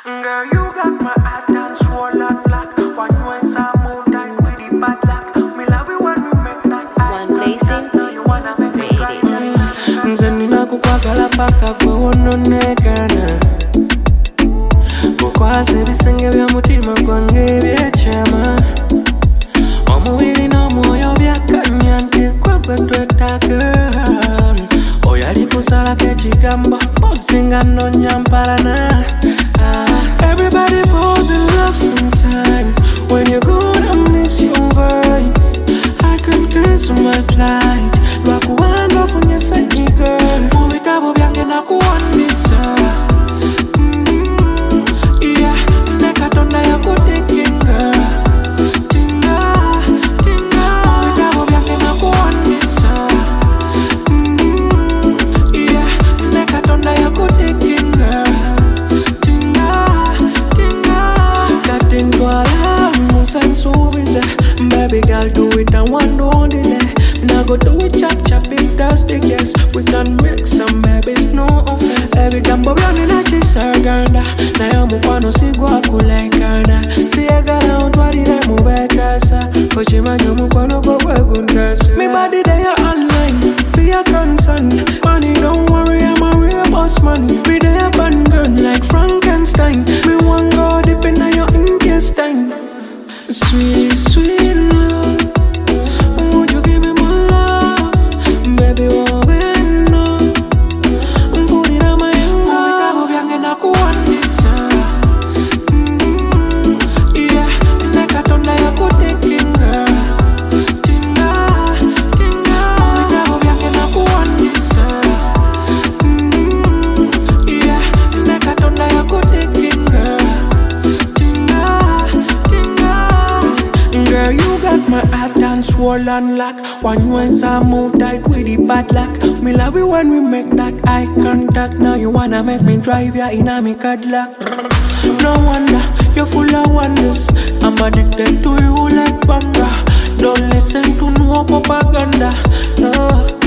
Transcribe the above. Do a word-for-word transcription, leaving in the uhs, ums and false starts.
Girl, you got my heart and swollen black. One ways I move tight with the bad luck. Me love it when we make that eye One Blazing now you wanna make me cry. Nze nina kukwagala paka gwe wononekana. Kukwasa ebisenge by'omutima gwange ebyekyama. Omubiri n'omwoyo byakanya nti gwe gwe twetaaga. Oyo ali kusalako ekigambo mpozinga nnonya mpalana. Ah, everybody falls in love sometime. When you're gonna miss your vibe, I can cancel my flight. Lwakuwanga funye sanyi girl. Mu bitabo byange nakuwandiisa. Mm, yeah, ne Katonda yakutekenga. Tinga, tinga. Mu bitabo byange nakuwandiisa. Mm, yeah, ne Katonda yakutekenga. Tinga, tinga. Kati ntwala musansuubiza. Baby girl, do it and one don't delay. Now go do it chop chop if that's the case. We can make some babies, no offense. Every gambo byani na chisaganda. Na yo mukwano sigwa kulengana. Siyagala ontwalire mu betasa. Ochimanyo mukwano gwo gwegundasa. Me body they are online, for your concern. Money don't worry, I'm a real boss man. We they a band girl like Frankenstein. Me want go deep in your intestine. Sweet, sweet love. Would you give me more love? Baby, oh, when no. Put it on my hand. Mubitabo byange nakuwandiisa. Mm, yeah, ne Katonda yakutekenga. Tinga, tinga. Mubitabo byange nakuwandiisa. Mm, yeah, ne Katonda yakutekenga. Tinga, tinga. Girl, you got my heart and swollen lock. One once I move tight with the bad luck. Me love it when we make that eye contact. Now you wanna make me drive ya in a me Cadillac. No wonder you're full of wonders. I'm addicted to you like banga. Don't listen to no propaganda. No.